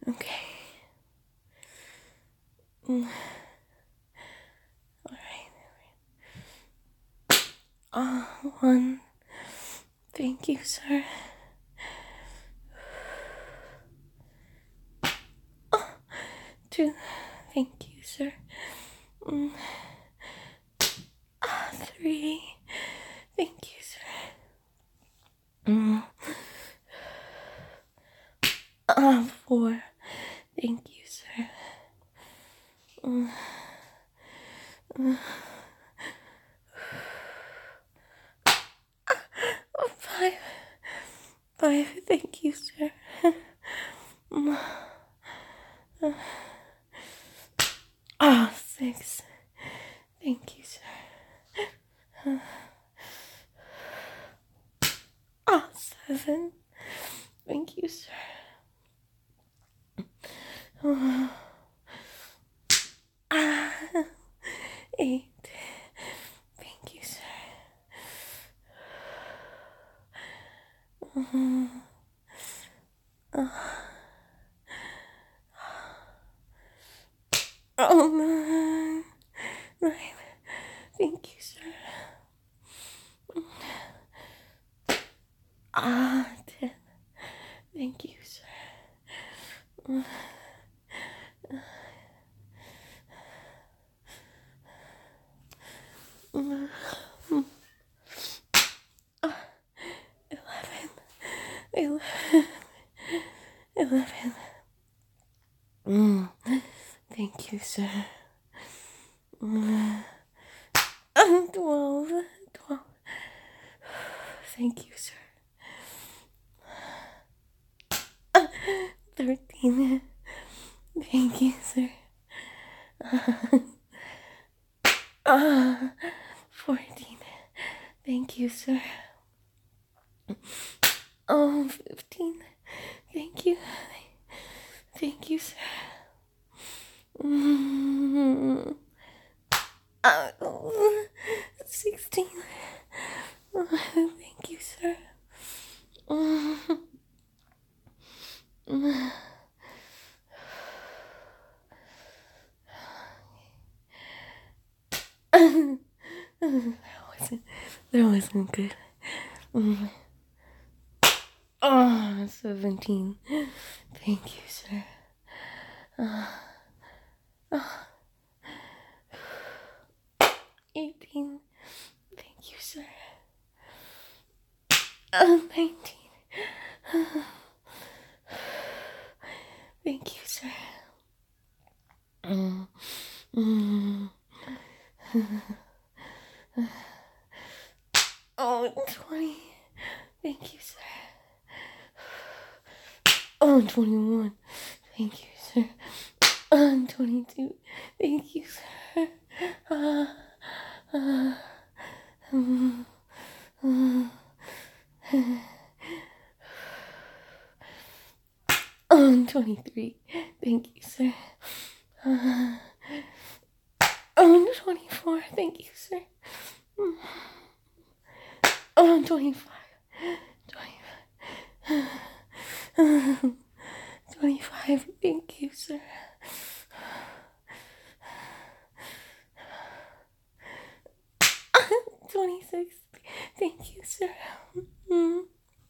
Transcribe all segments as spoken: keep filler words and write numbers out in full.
Okay. Mm. All right. Uh, one. Thank you, sir. Oh, two. Thank you, sir. Mm. Uh, three. Thank you, sir. Mm. Uh, four. Thank you, sir. Mm. Mm. Oh, five. Five. Thank you, sir. Mm. Uh. Ah, six. Thank you, sir. Uh. Ah, seven. Thank you, sir. Uh. Ah, eight. Thank you, sir. Uh. Uh. Oh, nine. Nine. Thank you, sir. Ah, ten. Thank you, sir. Uh. Uh. Uh. Eleven. Eleven. Eleven. Mm. Thank you, sir. Mm. Uh, twelve. Twelve. Thank you, sir. Uh, thirteen. Thank you, sir. Uh, uh, fourteen. Thank you, sir. Oh, fifteen. Thank you. Thank you, sir. Mm. Uh, sixteen. Uh, thank you, sir. Mm. Mm. that wasn't that wasn't good. Mm. Oh, seventeen. Thank you, sir. Uh, uh, eighteen. Thank you, sir. Uh, nineteen. Uh, thank you, sir. Mm. Mm. Oh, twenty. Thank you, sir. Oh, twenty-one. Thank you, sir. Uh, twenty-two. Thank you, sir. Uh, uh, um, uh, um, twenty-three. Thank you, sir. Uh, um, twenty-four. Thank you, sir. Um, twenty-five. twenty-five. twenty-five. Thank you, sir. twenty-six. Thank you, sir. Mm.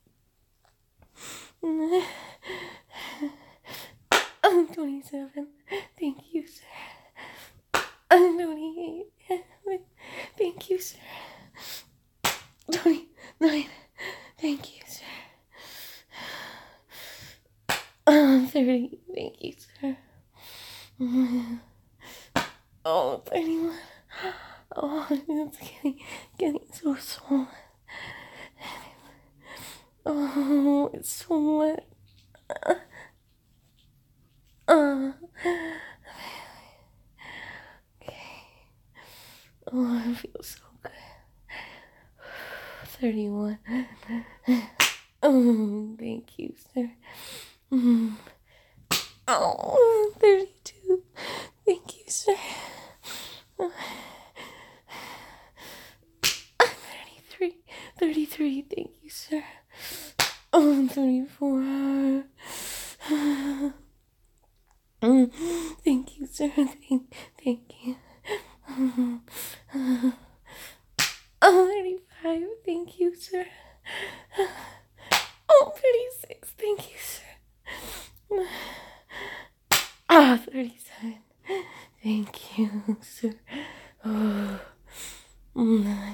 I'm twenty-seven. Thank you, sir. I'm twenty-eight. Thank you, sir. twenty-nine. Thank you, sir. I'm thirty. Thank you, sir. Oh, thirty-one. Oh, it's getting, getting so swollen. Oh, it's so wet. Uh, okay. Oh, I feel so good. thirty-one. Oh, thank you, sir. Oh, thirty-two. Thank you, sir. thirty-three. thirty-three. Thank you, sir. Oh, thirty-four. sir. Thank, thank you. Oh, thirty-five. Thank you, sir. Oh, thirty-six. Thank you, sir. Ah, thirty-seven. Thank you, sir. Oh, nine.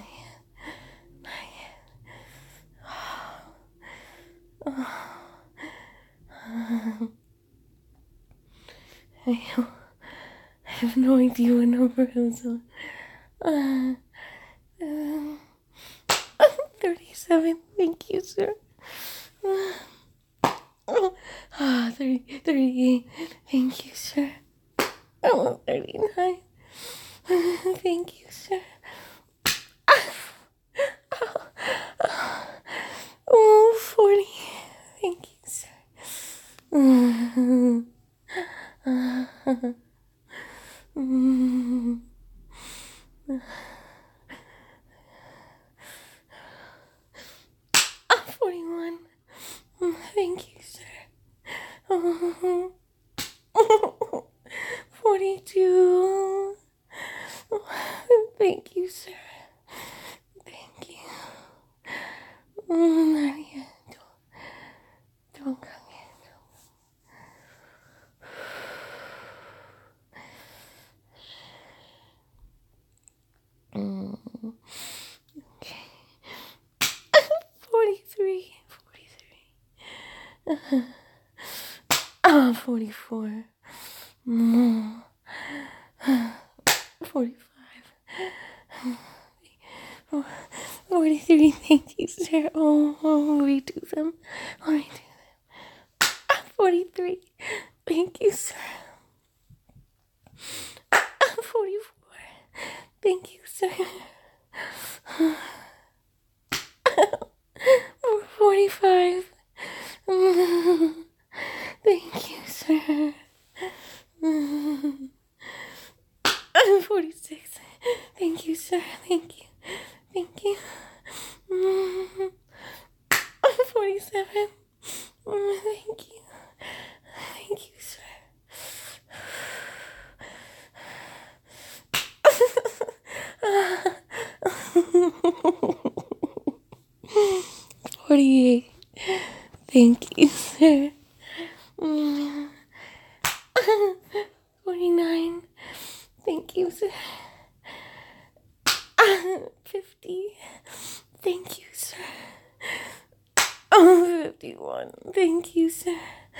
I have no idea what number I was on. Uh, um, thirty-seven. Thank you, sir. Uh, oh, ah, thirty, thirty-eight. Thank you, sir. Oh, thirty-nine. Uh, thank you, sir. Oh, forty. Thank you, sir. Uh, uh, mm, uh, forty-one. Thank you, sir. Oh, forty-two. Thank you, sir. Thank you. Mm, not yet. Don't, don't come yet. Mm, okay. forty-three. forty-three. Ah, forty-four. Mm. forty-five. forty-three. Thank you, sir. Oh, oh, redo them. I'll redo them. Ah, forty-three. Thank you, sir. Ah, forty-four. Thank you, sir. forty-five. Thank you, sir. forty-six. Thank you, sir. Thank you. Thank you. forty-seven. Thank you. Thank you, sir. forty-eight. Thank you, sir. forty-nine. Thank you, sir. fifty. Thank you, sir. Oh, fifty-one. Thank you, sir.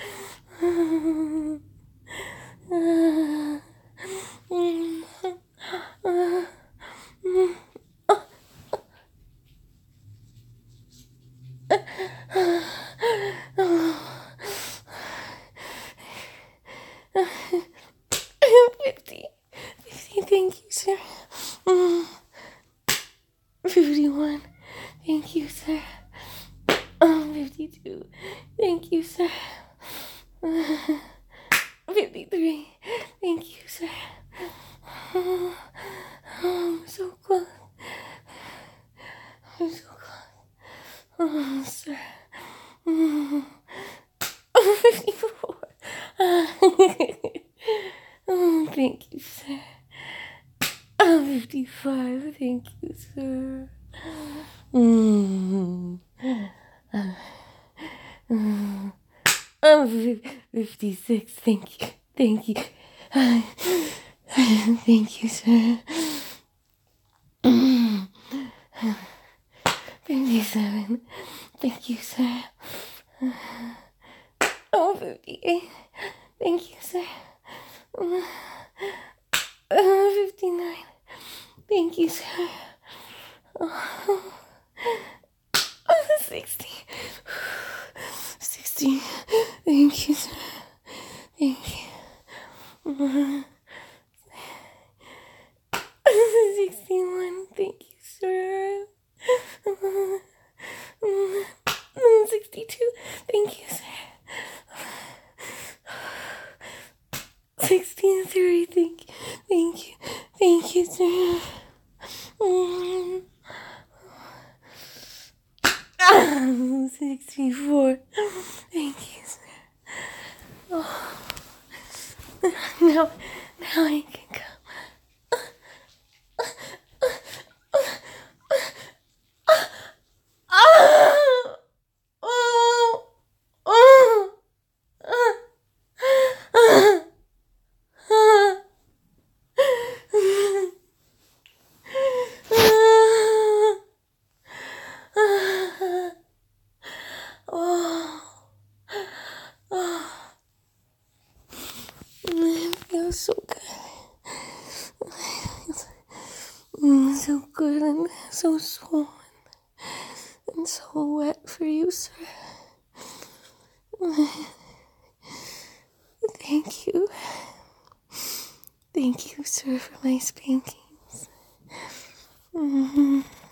fifty. fifty. Thank you, sir. fifty-one. Thank you, sir. Um, fifty-two. Thank you, sir. fifty-three. Thank you, sir. Oh, I'm so close. I'm so close. Oh, sir. Oh, fifty-four. Oh, thank you, sir. Oh, fifty-five. Thank you, sir. Mm. Uh, uh, oh, fifty-six. Thank you. Thank you. Uh, thank you, sir. fifty-seven. Thank you, sir. Oh, fifty-eight. Thank you, sir. Uh, fifty-nine. Thank you, sir. Oh, sixty. sixty. Thank you, sir. Thank you. sixty-one. Thank you, sir. sixty-two. Thank you, sir. sixty-three. Thank you. Thank you. Thank you, sir. sixty-four. Thank you, sir. Oh. Now, now Now I can come. It feels so good. Mm, so good and so swollen and so wet for you, sir. Thank you. Thank you, sir, for my spankings. Mm-hmm.